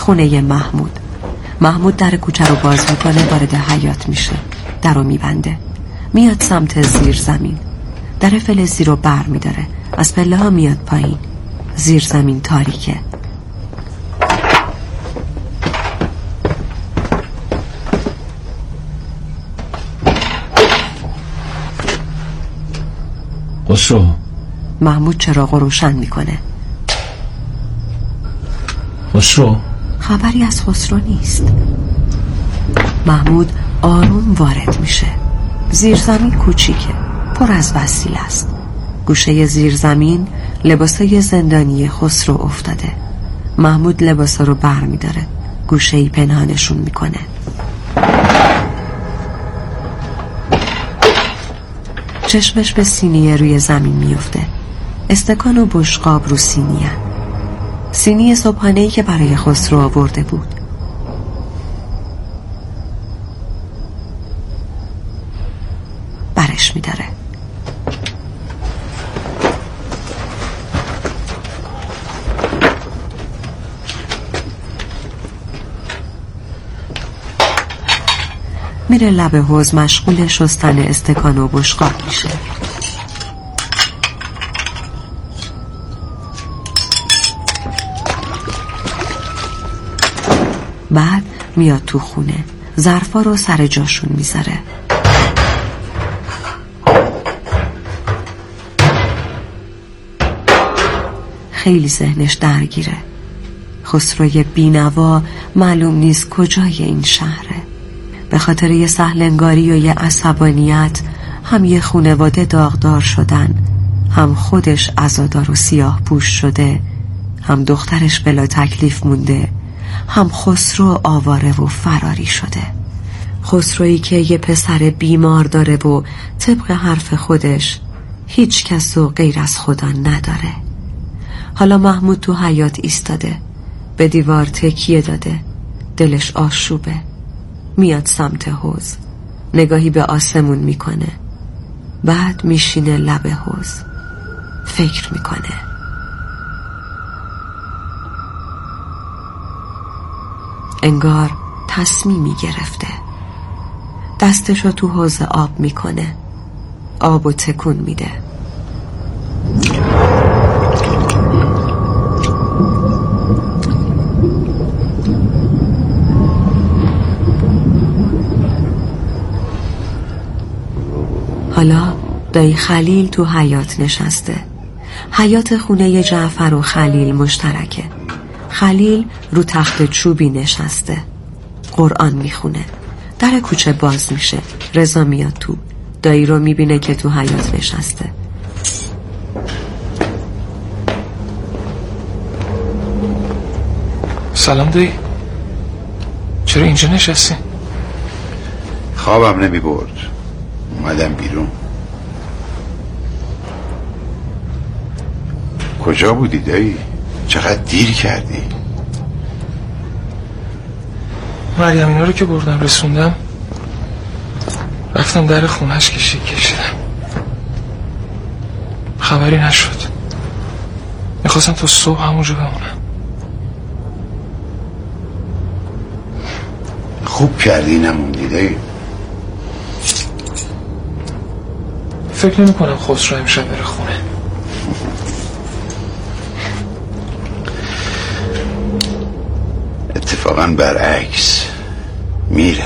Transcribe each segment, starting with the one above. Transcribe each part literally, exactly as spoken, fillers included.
خونه محمود. محمود در کوچه رو باز میکنه، وارد حیاط میشه، در رو میبنده، میاد سمت زیر زمین، در فلزی رو بر میداره، از پله ها میاد پایین. زیر زمین تاریکه. خسرو. محمود چراغ رو روشن میکنه. خسرو. خبری از خسرو نیست. محمود آروم وارد میشه. زیر زمین کوچیکه، پر از وسیله است. گوشه زیر زمین لباسای زندانی خسرو افتاده. محمود لباسا رو بر میداره، گوشه‌ای پنهانشون میکنه. چشمش به سینی روی زمین میفته. استکان و بشقاب رو سینی هن. سینی صبحانه‌ای که برای خسرو آورده بود. برش میداره. میره لب حوض، مشغول شستن استکان و بشقاب میشه. بعد میاد تو خونه، ظرفا رو سر جاشون میذاره. خیلی ذهنش درگیره. خسروی بینوا معلوم نیست کجای این شهره. به خاطر یه سهلنگاری و یه عصبانیت هم یه خونواده داغدار شدن، هم خودش عزادار و سیاه پوش شده، هم دخترش بلا تکلیف مونده، هم خسرو آواره و فراری شده. خسرویی که یه پسر بیمار داره و طبق حرف خودش هیچ کس و غیر از خدا نداره. حالا محمود تو حیاط ایستاده، به دیوار تکیه داده، دلش آشوبه. میاد سمت حوض، نگاهی به آسمون میکنه، بعد میشینه لب حوض، فکر میکنه. انگار تصمیمی گرفته. دستشو تو حوض آب میکنه، آبو تکون میده. حالا دایی خلیل تو حیاط نشسته. حیاط خونه جعفر و خلیل مشترکه. خلیل رو تخت چوبی نشسته، قرآن میخونه. در کوچه باز میشه، رضا میاد تو. دایی رو میبینه که تو حیاط نشسته. سلام دایی، چرا اینجا نشستی؟ خوابم نمی برد، اومدم بیرون. کجا بودی دایی؟ چقدر دیر کردی؟ مریم اینا رو که بردم رسوندم، رفتم در خونهش کشید کشیدم، خبری نشد. میخواستم تا صبح همونجا بمونم. خوب کردی نموندی دایی. فکر نمی کنم خسرو امشب بره خونه. اتفاقا برعکس میره،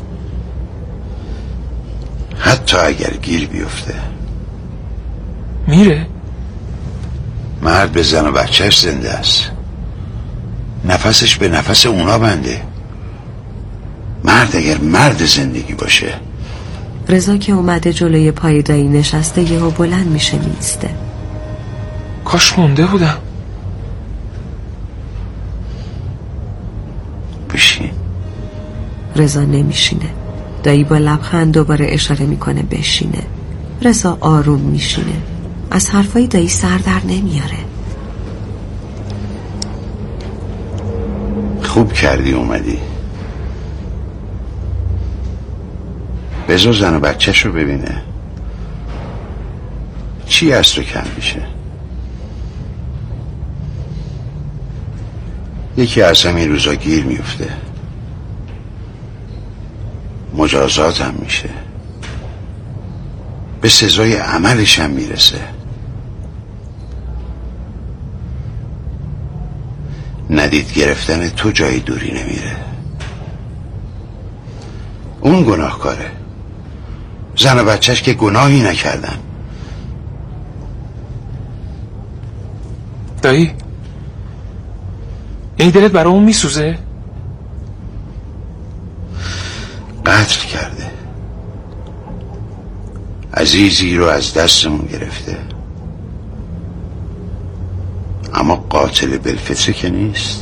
حتی اگر گیر بیفته. میره؟ مرد به زن و بچهش زنده است، نفسش به نفس اونا بنده. مرد اگر مرد زندگی باشه. رضا که اومده جلوی پای دایی نشسته، یهو بلند میشه میسته. کاش مونده بودم. بشین. رضا نمیشینه. دایی با لبخند دوباره اشاره میکنه بشینه. رضا آروم میشینه. از حرفای دایی سر در نمیاره. خوب کردی اومدی. بذار زن و بچه‌ش رو ببینه. چی از تو کم میشه؟ یکی از همین روزا گیر میفته، مجازات هم میشه، به سزای عملش هم میرسه. ندید گرفتن تو جای دوری نمیره. اون گناهکاره، زن و بچهش که گناهی نکردن. دایی این دلت برای اون میسوزه؟ قتل کرده، عزیزی رو از دستمون گرفته، اما قاتل بالفطره که نیست.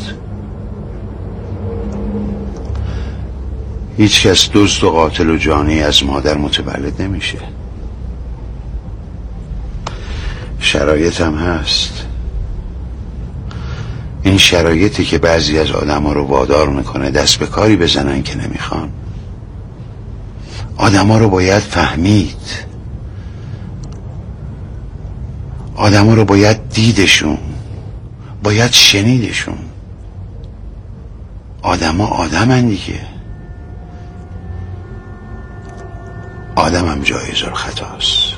هیچ کس دزد و قاتل و جانی از مادر متولد نمیشه. شرایط هم هست. این شرایطی که بعضی از آدم ها رو وادار میکنه دست به کاری بزنن که نمیخوان. آدم ها رو باید فهمید، آدم ها رو باید دیدشون، باید شنیدشون. آدم ها آدم هن دیگه. آدم هم جایز الخطاست.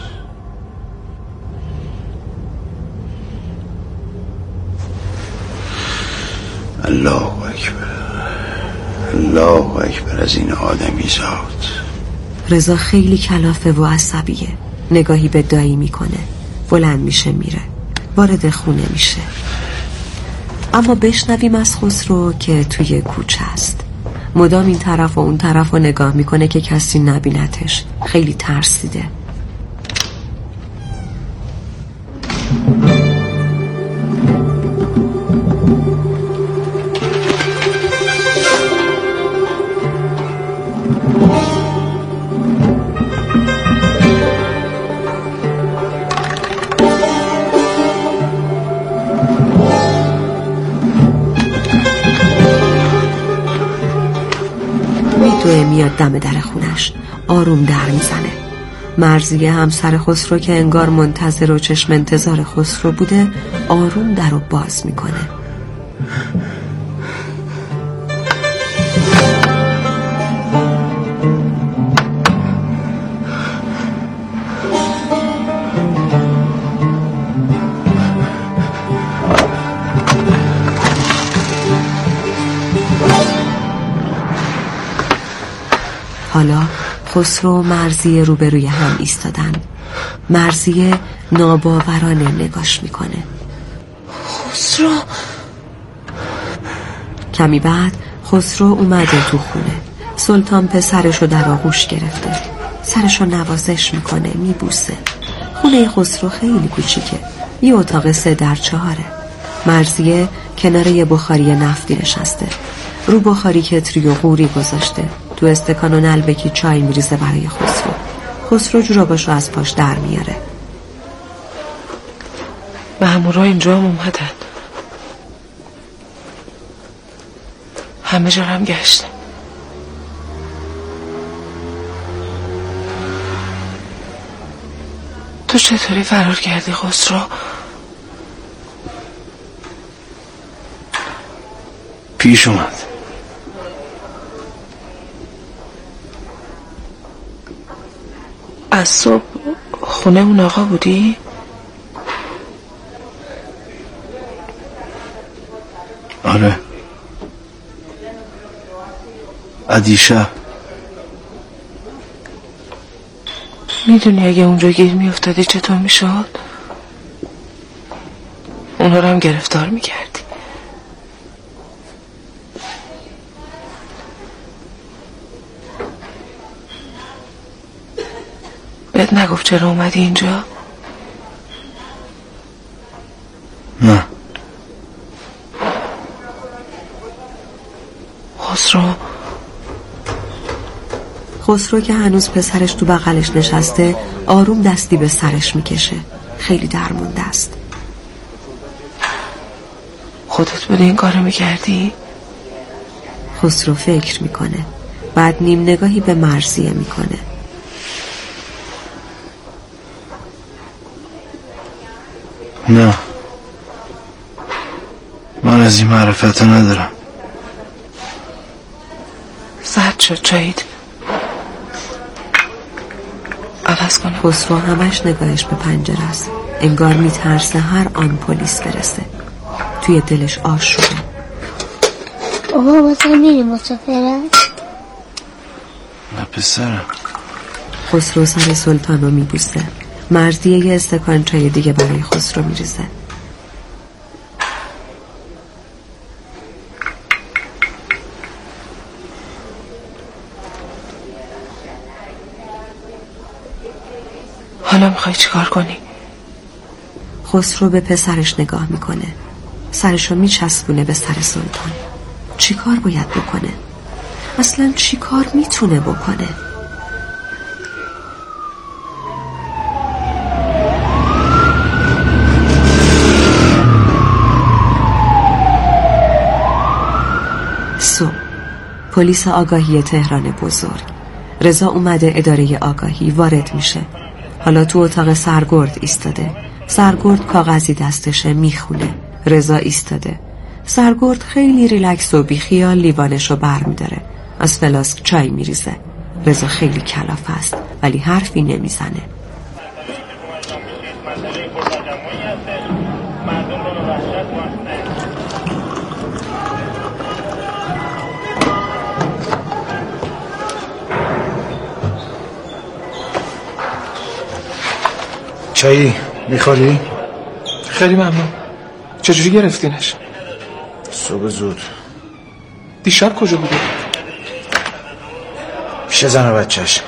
الله اکبر، الله اکبر از این آدمی زاد. رضا خیلی کلافه و عصبیه. نگاهی به دایی میکنه، بلند میشه میره، وارد خونه میشه. اما بشنویم از خسرو که توی کوچه است. مدام این طرف و اون طرف رو نگاه میکنه که کسی نبینتش. خیلی ترسیده. میدوه میاد دم در خونش، آروم در میزنه. مرضیه همسر خسرو که انگار منتظر و چشم انتظار خسرو بوده آروم در رو باز میکنه. حالا خسرو و مرضیه روبروی هم ایستادن. مرضیه ناباورانه نگاش میکنه. خسرو. کمی بعد خسرو اومده تو خونه. سلطان پسرشو در آغوش گرفته، سرشو نوازش میکنه، میبوسه. خونه خسرو خیلی کوچیکه، یه اتاق سه در چهاره. مرضیه کنار یه بخاری نفتی نشسته، رو بخاری کتری و قوری گذاشته. تو استکان و نلبکی چای میریزه برای خسرو. خسرو جوراباشو از پاش در میاره. مامورا اینجا هم اومدن، همه جا هم گشتن. تو چطوری فرار کردی خسرو؟ پیش اومد. از صبح خونه اون آقا بودی؟ آره، عدیشه. میدونی اگه اونجا گیر میافتادی چطور میشد؟ اونا رو هم گرفتار میکردی. بهت نگفت چرا اومدی اینجا؟ نه. خسرو خسرو که هنوز پسرش تو بغلش نشسته آروم دستی به سرش میکشه. خیلی درمونده است. خودت بودی این کارو میکردی؟ خسرو فکر میکنه، بعد نیم نگاهی به مرضیه میکنه. نه، من از این معرفت ندارم. زرد شد جایید عوض کنه. خسرو همش نگاهش به پنجره است، انگار میترسه هر آن پلیس برسه. توی دلش آش شده. بابا بازم میری مسافرت؟ نه پسرم. خسرو سر سلطان رو میبوسه. مرزیه یه استکان چای دیگه برای خسرو میریزه. حالا میخوای چی کار کنی؟ خسرو به پسرش نگاه میکنه. سرشو میچسبونه به سر سلطان. چی کار باید بکنه؟ اصلا چی کار میتونه بکنه؟ صبح پلیس آگاهی تهران بزرگ. رضا اومده اداره آگاهی. وارد میشه. حالا تو اتاق سرگرد ایستاده. سرگرد کاغذی دستشه میخونه. رضا ایستاده. سرگرد خیلی ریلکس و بیخیال لیوانشو بر میداره. از فلاسک چای میریزه. رضا خیلی کلافه است ولی حرفی نمیزنه. چایی میخوری؟ خیلی ممنون. چجوری گرفتینش؟ صبح زود. دیشب کجا بوده؟ پیش زن و بچهش.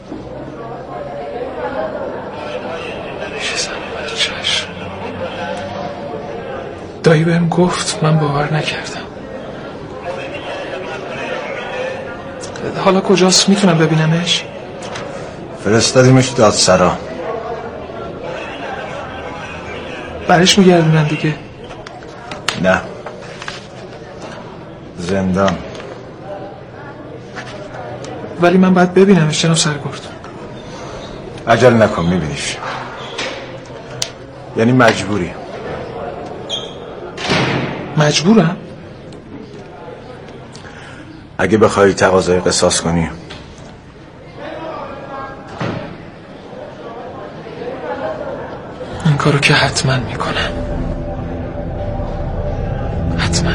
پیش زن و بچهش. دایی بهم گفت، من باور نکردم. حالا کجاست؟ میتونم ببینمش؟ فرستادیمش دادسرا. برش میگردونن دیگه؟ نه، زندان. ولی من باید ببینمش جناب سرگرد. عجل نکن، میبینیش. یعنی مجبوری. مجبورم؟ اگه بخوای تقاضای قصاص کنی. این کارو که حتما میکنم. حتما.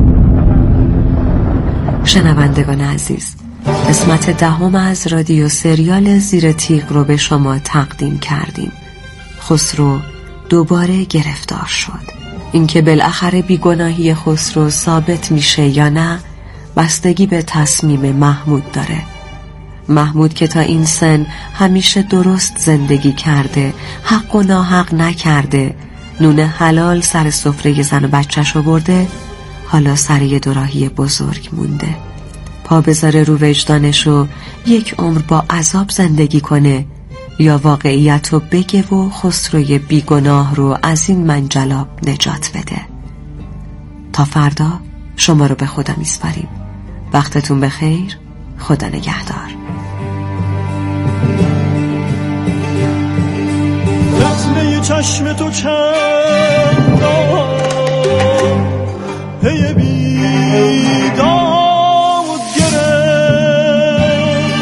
شنوندگان عزیز، قسمت دهم از رادیو سریال زیر تیغ رو به شما تقدیم کردیم. خسرو دوباره گرفتار شد. اینکه بالاخره بیگناهی خسرو ثابت میشه یا نه بستگی به تصمیم محمود داره. محمود که تا این سن همیشه درست زندگی کرده، حق و ناحق نکرده، نون حلال سر سفره زن و بچه‌ش آورده، حالا سر یه دوراهی بزرگ مونده. پا بذاره رو وجدانش و یک عمر با عذاب زندگی کنه یا واقعیت رو بگه و خسروی بیگناه رو از این منجلاب نجات بده. تا فردا شما رو به خدا میسپاریم. وقتتون بخیر. خدا نگهدار. لطمه چشم تو چندان پی بیداد گرفت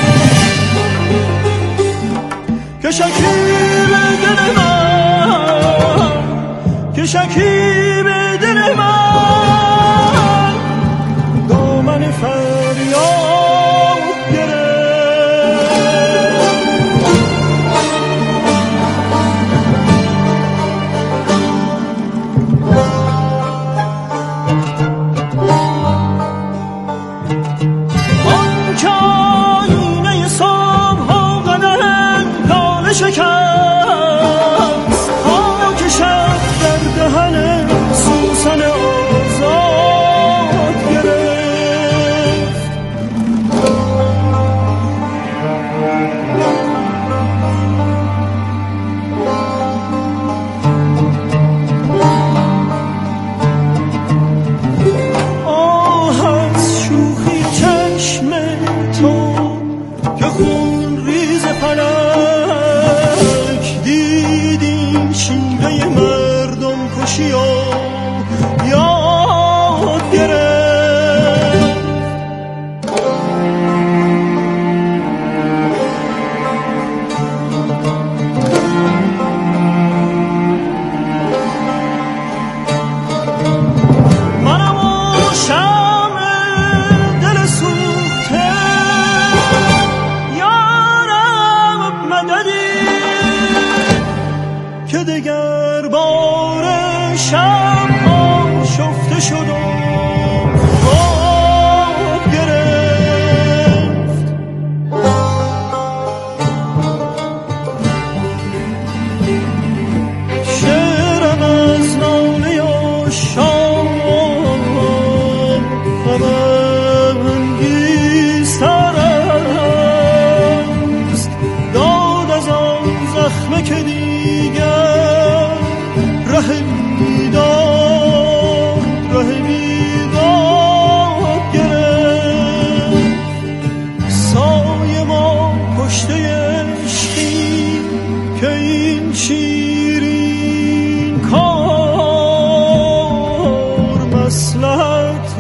که شکیب دل من که شکیب دل من دامن فریاد گرفت. آن که آینه صبح ها قدم لاله شکست، خاک شب در دهن سوسن آزاد گرفت. آه از شوخی چشم تو که خون ریز پلنگ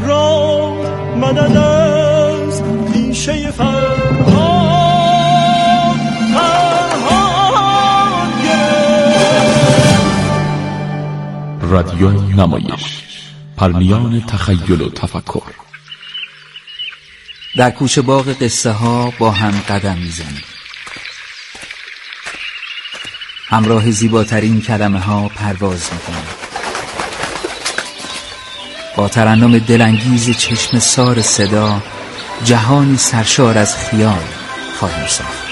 را مدد از پیشه فرهاد فرهاد گرفت. رادیو نمایش، پرمیان تخیل و تفکر. در کوچه باغ قصه ها با هم قدم میزنیم، همراه زیباترین کلمه ها پرواز میکنیم، با ترنم دلانگیز چشم سار صدا جهانی سرشار از خیال خواهیم ساخت.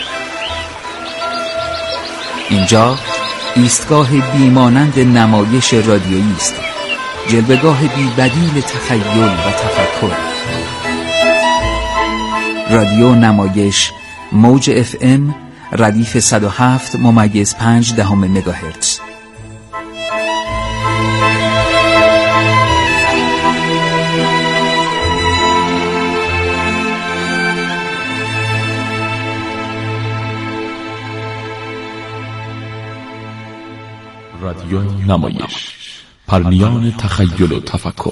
اینجا ایستگاه بیمانند نمایش رادیویی است، جلوه‌گاه بی‌بدیل تخیل و تفکر. رادیو نمایش، موج اف ام، ردیف صد و هفت ممیز پنج دهم مگاهرتز. رادیو نمایش، پرمیان تخیل و تفکر.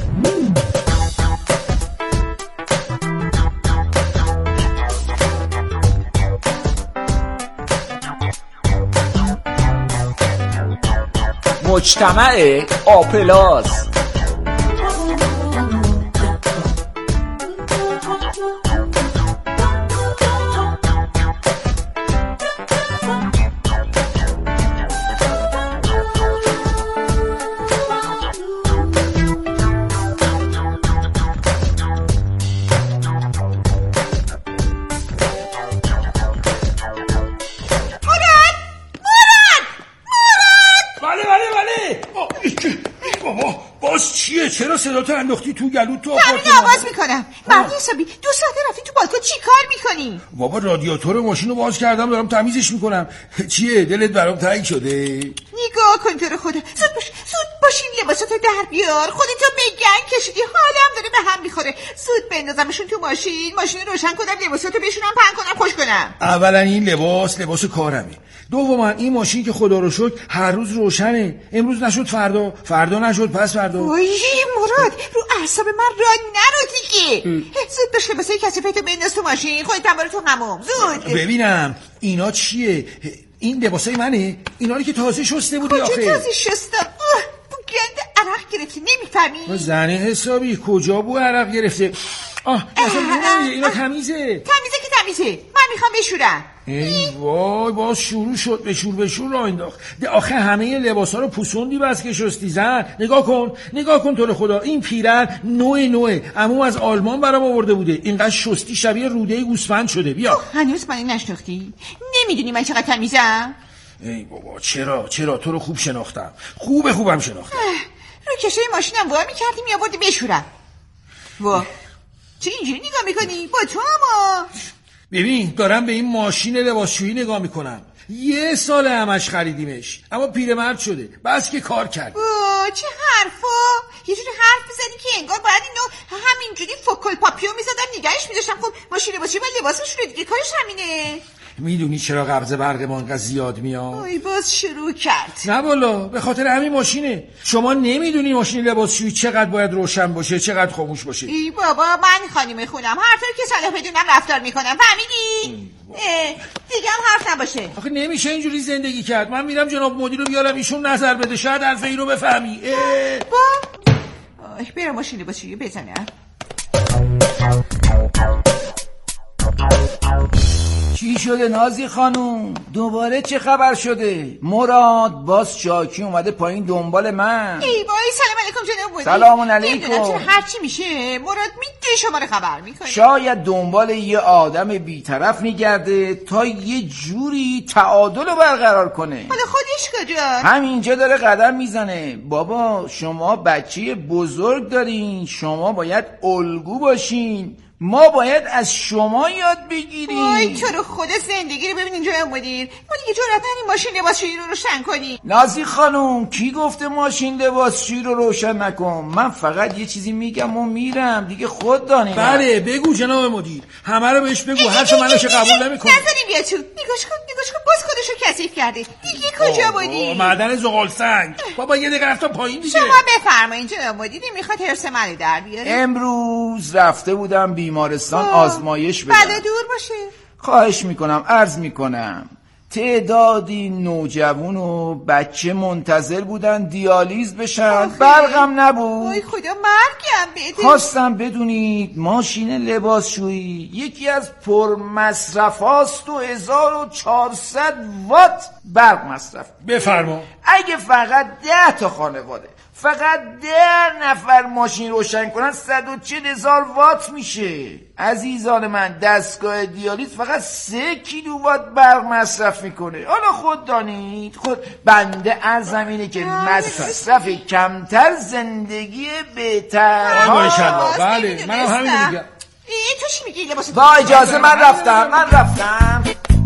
مجتمع آپلاس. چرا صداتو انداختی تو گلوت تو آپارتمان؟ دارم آواز میکنم. مرد حسابی دو ساعته رفتی تو بالکن چی کار میکنی؟ بابا رادیاتور ماشینو باز کردم دارم تمیزش میکنم. چیه دلت برام تنگ شده؟ نگاه کن تو رو خدا. زود باش زود باشین لباساتو در بیار. خودتو به گنگ کشیدی، حالم داره به هم میخوره. زود بندازمشون تو ماشین، ماشین روشن کنم، لباساتو بشونم، پهن کنم، خوش کنم. اولا این لباس لباس کارمه. دوما این ماشین که خدا رو شکر هر روز روشنه. امروز نشد فردا، فردا نشد پس فردا. وای مراد رو اعصاب من را نرو دیگه. زود باش لباسای کثیفتو بنداز تو ماشین، خودت هم برو تو حموم. زود. ببینم اینا چیه؟ این لباسای منه؟ اینا رو که تازه شسته بودی آخه. کجا تازه شستم؟ بو گنده عرق گرفتی نمیفهمی؟ زن حسابی کجا بو عرق گرفته؟ آه اصلا نمیدونی اینا تمیزه. تمیزه که تمیزه، من میخوام بشورم. ای وای باز شروع شد بشور بشور را انداخت. آخه همه لباسا رو پوسوندی بس که شستی. زن نگاه کن نگاه کن تو رو خدا، این پیرن نوع نوعه عمو از آلمان برام آورده بوده. اینقدر شستی شبیه روده گوسفند شده. بیا هنوز من نشناختی؟ نمیدونی من چقدر تمیزم؟ ای بابا چرا چرا تو رو خوب شناختم، خوب خوبم شناختم. رو کشوی ماشینم وا می‌کردی میآوردی بشورم. وا چه اینجوری نگاه میکنی؟ با تو اما ببین دارم به این ماشین لباسشویی نگاه میکنم. یه سال همش خریدیمش اما پیرمرد شده، بس که کار کرد. اوه چه حرفا، یه جوری حرف میزنی که انگار باید اینو همینجوری فوکل پاپیو میزدم نگهش میداشتم. خب ماشین لباسشویی باید لباسش رو دیگه، کارش همینه. میدونی چرا قبض برق ما انقدر زیاد میاد؟ اوی باز شروع کرد. نه والا به خاطر همین ماشینه. شما نمیدونی ماشین لباسشویی چقدر باید روشن باشه، چقدر خاموش باشه. ای بابا من خانم خونم، حرفی که صلاح بدونم رفتار میکنم، فهمیدی؟ دیگه هم حرف نباشه. آخه نمیشه اینجوری زندگی کرد. من میرم جناب مدیر رو بیارم ایشون نظر بده، شاید حرف این رو بفهمی. با آه برم ماشین لباسشویی بزنم. چی شده نازی خانوم؟ دوباره چه خبر شده؟ مراد باز شاکی اومده پایین دنبال من. ای وای سلام علیکم جناب مدیر. سلام علیکم. چرا هرچی میشه مراد میده شما رو خبر میکنه. شاید دنبال یه آدم بیطرف میگرده تا یه جوری تعادل رو برقرار کنه. حالا خودش کجا؟ همینجا داره قدم میزنه. بابا شما بچه بزرگ دارین، شما باید الگو باشین، ما باید از شما یاد بگیریم. وای تو رو خدا زندگی رو ببین اینجا مدیر، ما دیگه جرأت نداریم ماشین لباسشویی رو روشن کنیم. نازی خانم کی گفته ماشین لباسشویی رو روشن نکن؟ من فقط یه چیزی میگم و میرم دیگه، خود دانی. بله بگو جناب مدیر، همه رو بهش بگو، حرف منو که قبول نمیکنه. نذاریم بیا تو. نگاش کن نگاش کن باز خودشو کثیف کرده. دیگه کجا بودی؟ معدن زغال سنگ. بابا یه دقیقه رفتم پایین دیگه. شما بفرمایید جناب مدیر، میخواد حرس منو در بیاره. امروز رفته بودم بیمارستان آزمایش بدم. بله دور باشه. خواهش میکنم، عرض میکنم تعدادی نوجوان و بچه منتظر بودن دیالیز بشن، برقم نبود. وای خدا مرگم بده. خواستم بدونید ماشین لباسشویی یکی از پرمصرفاست و هزار و چهارصد وات برق مصرف. بفرما. اگه فقط ده تا خانواده فقط ده نفر ماشین روشن کنن صد و چهل هزار وات میشه. عزیزان من، دستگاه دیالیز فقط سه کیلو وات برق مصرف میکنه. حالا خود دانید، خود بنده از زمینه که مصرف کمتر زندگی بهتر. ماشاءالله. بله منم همین میگم. این تو چی میگی؟ لباس با اجازه من رفتم من رفتم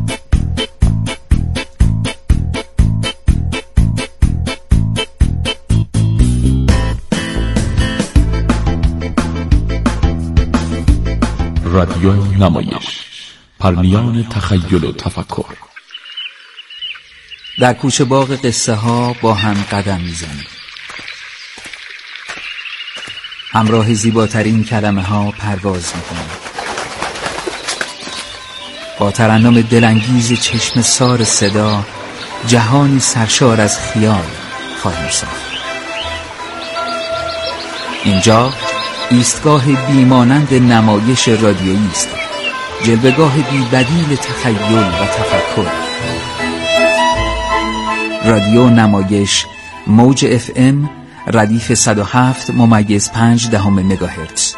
رادیو نمایش، پرنیان تخیل و تفکر. در کوچه باغ قصه ها با هم قدم میزنیم، همراه زیباترین کلمه ها پرواز میکنیم، با ترنم دلانگیز چشم سار صدا جهانی سرشار از خیال خواهیم ساخت. اینجا ایستگاه بیمانند نمایش رادیویی است، جلوه‌گاه بی بدیل تخیل و تفکر. رادیو نمایش، موج اف ام، ردیف صد و هفت ممیز پنج دهم مگاهرتز.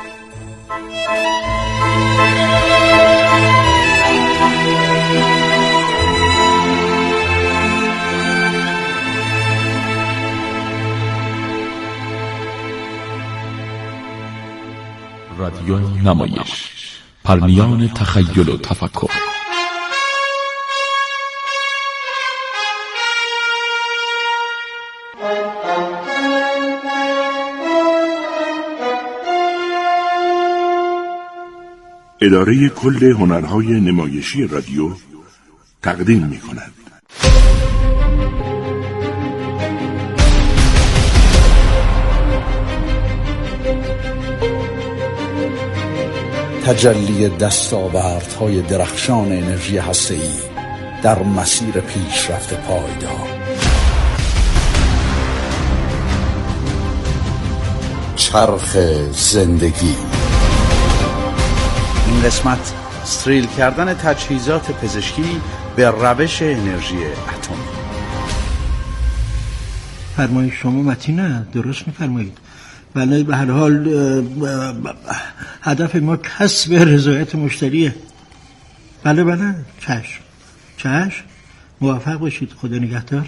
رادیو نمایش، پرنیان تخیل و تفکر. اداره کل هنرهای نمایشی رادیو تقدیم می کند. تجلی دستاوردهای درخشان انرژی هسته‌ای در مسیر پیشرفت پایدار. چرخ زندگی. این قسمت استریل کردن تجهیزات پزشکی به روش انرژی اتمی. فرمایش شما متینه، درست میفرمایید. ولی به هر حال هدف ما کسب رضایت مشتریه. بله بله چشم چشم، موفق باشید، خدا نگهدار.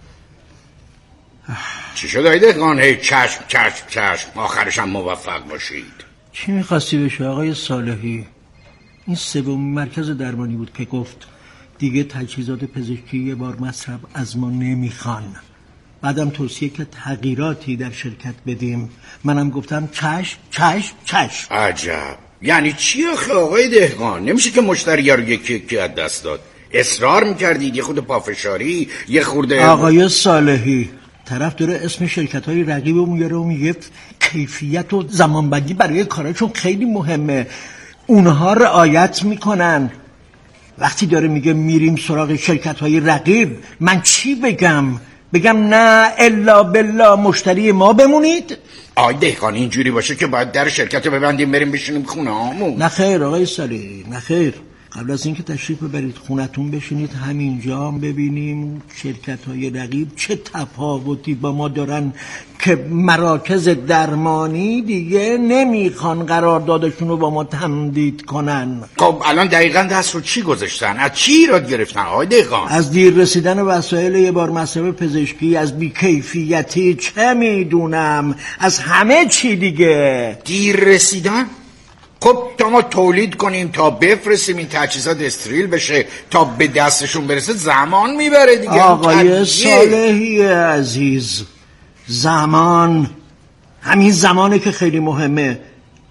چی شد آقای دهقان؟ هی چشم چشم چشم، آخرش هم موفق باشید. چی میخواستی بشه آقای صالحی؟ این سومین مرکز درمانی بود که گفت دیگه تجهیزات پزشکی یه بار مصرف از ما نمیخوان. بعدم توصیه که تغییراتی در شرکت بدیم. منم گفتم چشم چشم چشم. عجب، یعنی چی آخه آقای دهقان؟ نمیشه که مشتری رو یکی یکی از دست داد. اصرار میکردید یه خود پافشاری، یه خورده. آقای صالحی، طرف داره اسم شرکت‌های رقیبو میاره و میگه کیفیت و زمانبندی برای کاراشون خیلی مهمه، اونها رعایت میکنن. وقتی داره میگه میریم سراغ شرکت‌های رقیب، من چی بگم؟ بگم نه الا بالله مشتری ما بمونید؟ آقای دهقان اینجوری باشه که باید در شرکت رو ببندیم بریم بشینیم خونه هامون. نه خیر آقای صالحی، نه خیر. قبل از اینکه تشریف ببرید خونتون بشینید همینجا هم ببینیم شرکت‌های رقیب چه تفاوتی با ما دارن که مراکز درمانی دیگه نمیخوان قراردادشون رو با ما تمدید کنن. خب الان دقیقاً دست رو چی گذاشتن؟ از چی ایراد گرفتن آقای دهقان؟ از دیر رسیدن وسایل یه بار مصرف پزشکی، از بیکیفیتی، چه میدونم، از همه چی دیگه. دیر رسیدن؟ خب تا ما تولید کنیم تا بفرستیم این تجهیزات استریل بشه تا به دستشون برسه زمان میبره دیگه. آقای صالحی عزیز، زمان، همین زمانه که خیلی مهمه.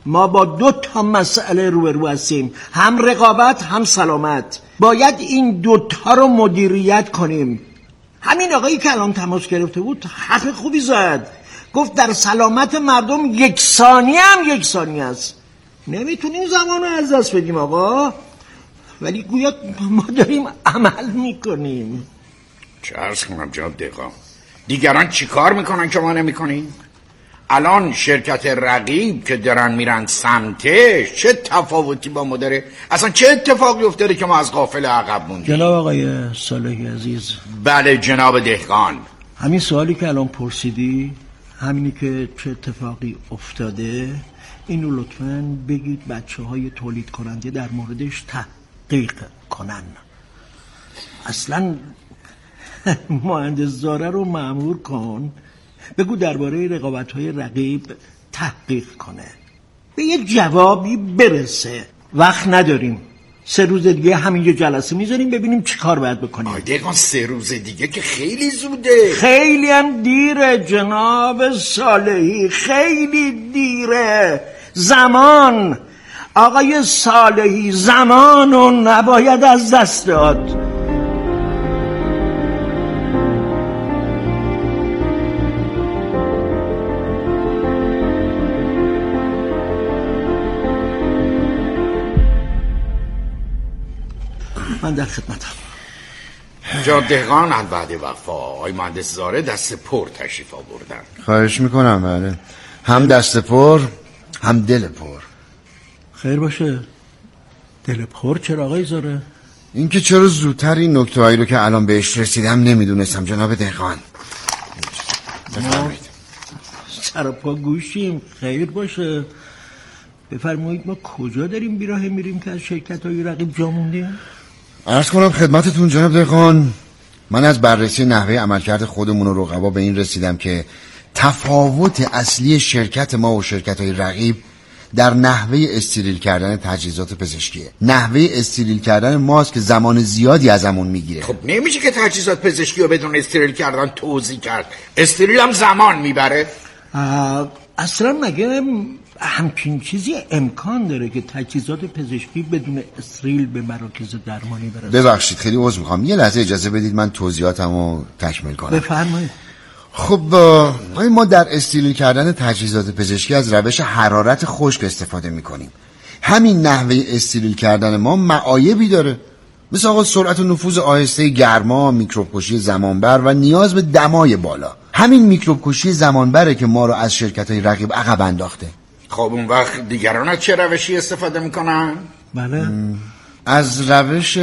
ما با دو تا مسئله روبرو هستیم، هم رقابت هم سلامت. باید این دوتا رو مدیریت کنیم. همین آقایی که الان تماس گرفته بود حرف خوبی زد، گفت در سلامت مردم یک ثانیه هم یک ثانیه است. نمیتونیم زمان رو از دست بدیم آقا، ولی گویا ما داریم عمل میکنیم. چه عرض کنم جناب دهقان، دیگران چی کار میکنن که ما نمیکنیم؟ الان شرکت رقیب که دارن میرن سمتش چه تفاوتی با ما داره؟ اصلا چه اتفاقی افتاده که ما از غافل عقب موندیم؟ جناب آقای صالحی عزیز. بله جناب دهقان. همین سوالی که الان پرسیدی، همینی که چه اتفاقی افتاده، اینو لطفاً بگید بچه های تولید کننده در موردش تحقیق کنن. اصلا مهندس زاره رو مأمور کن بگو درباره رقابت‌های رقیب تحقیق کنه، به یه جوابی برسه. وقت نداریم، سه روز دیگه همینجا جلسه میذاریم ببینیم چی کار باید بکنیم. آی دقیقا سه روز دیگه که خیلی زوده. خیلی هم دیره جناب صالحی، خیلی دیره. زمان آقای صالحی، زمانو نباید از دست داد. من در خدمتم. جا دهقان از بعد وفا آقای مهندس زاره دست پر تشریف آوردن. خواهش میکنم. بله، هم دست پر هم دل پر. خیر باشه. دل پر چرا آقای زاره؟ این که چرا زودتر این نکته هایی رو که الان بهش رسیدم نمیدونستم جناب دهقان. بفرمایید. سر پا گوشیم. خیر باشه. بفرمایید ما کجا داریم بیراه میریم که از شرکت های رقیب جا موندیم؟ عرض کنم خدمتتون جناب دهقان، من از بررسی نحوه عملکرد خودمون و رقبا به این رسیدم که تفاوت اصلی شرکت ما و شرکت های رقیب در نحوه استریل کردن تجهیزات پزشکیه. نحوه استریل کردن ماست که زمان زیادی ازمون میگیره. خب نمیشه که تجهیزات پزشکی رو بدون استریل کردن توزیع کرد. استریل هم زمان میبره. اصلا مگه همچین چیزی امکان داره که تجهیزات پزشکی بدون استریل به مراکز درمانی برسه؟ ببخشید خیلی عذر میخوام، یه لحظه اجازه بدید من توضیحاتمو تکمیل کنم. بفرمایید. خب ما در استریل کردن تجهیزات پزشکی از روش حرارت خشک استفاده میکنیم. همین نحوه استریل کردن ما معایبی داره، مثل آقا سرعت و نفوذ آهسته گرما، میکروب کشی زمانبر و نیاز به دمای بالا. همین میکروب کشی زمانبره که ما رو از شرکت‌های رقیب عقب انداخته. خب اون وقت دیگران از چه روشی استفاده میکنن؟ بله، از روش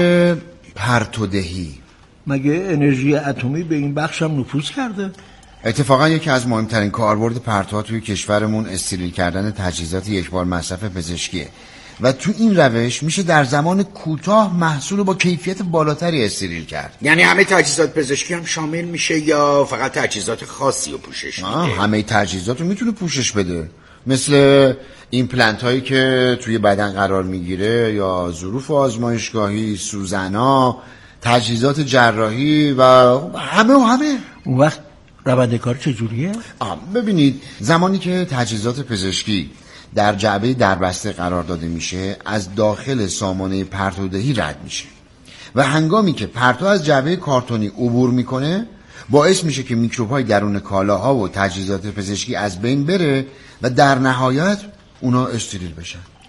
پرتودهی. مگه انرژی اتمی به این بخش هم نفوذ کرده؟ اتفاقا یکی از مهمترین کاربرد پرتوها توی کشورمون استریل کردن تجهیزات یکبار مصرف پزشکیه و تو این روش میشه در زمان کوتاه محصول رو با کیفیت بالاتری استریل کرد. یعنی همه تجهیزات پزشکی هم شامل میشه یا فقط تجهیزات خاصی رو پوشش میده؟ همه تجهیزات رو میتونه پوشش بده، مثل ایمپلنت هایی که توی بدن قرار میگیره یا ظروف آزمایشگاهی، سوزنا، تجهیزات جراحی و همه و همه. اون وقت روند کار چجوریه؟ ببینید، زمانی که تجهیزات پزشکی در جعبه دربسته قرار داده میشه از داخل سامانه پرتودهی رد میشه و هنگامی که پرتو از جعبه کارتونی عبور میکنه باعث میشه که میکروب های درون کالاها و تجهیزات پزشکی از بین بره و در نهایت اونا استریل بشن.